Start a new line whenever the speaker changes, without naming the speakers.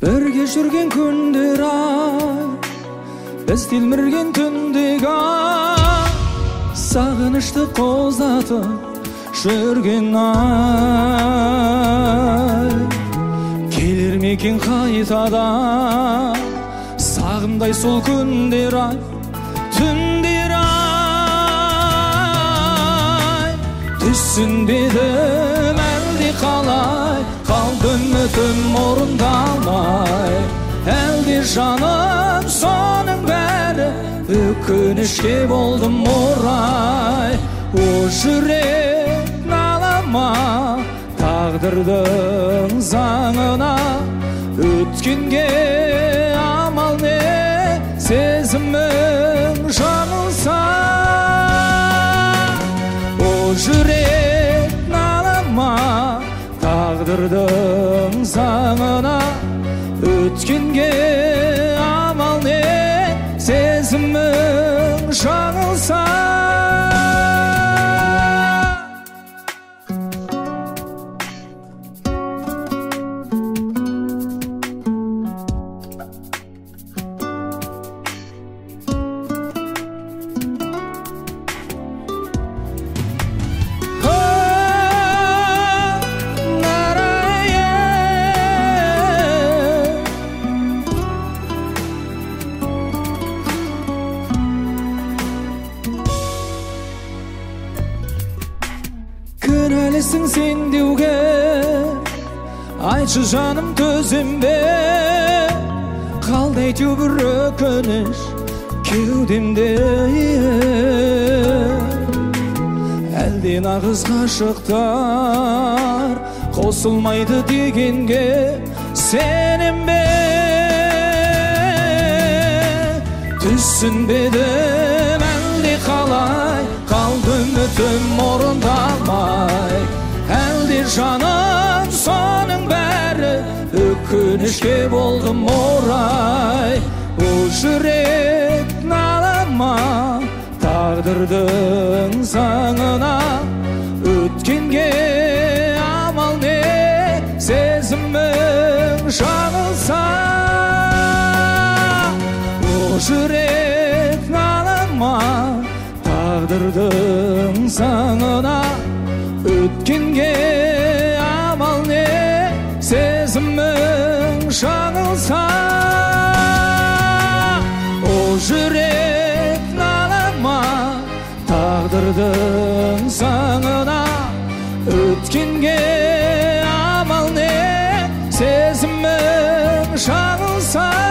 Бірге жүрген күндер біз телмірген түндегі сағынышты қоздатып жүрген келер ме екен қайтадан сағымдай сол күндер түндер түсінбедім әлде қалай қалды үмітім орындалмай әлде жаным соның бәрі өкінішке болдым орай о жүрек налама тағдырдың заңына өткенге амал не сезімің жаңылса о жүрек налама тағдырдың заңына өткенге амал не сезімің жаңылса кінәлісің сен деуге айтшы жаным төзем бе қалды әйтеуір бір өкініш кеудемде әлде нағыз ғашықтар қосылмайды дегенге сенем бе түсінбедім әлде қалай қалды үмітім орындалмай әлде жаным соның бәрі өкінішке болдым орай о жүрек налама тағдырдың заңына өткенге амал не сезімің жаңылса о жүрек налама тағдырдың заңына өткенге амал не сезімің жаңылса о жүрек налама тағдырдың заңына өткенге амал не сезімің жаңылса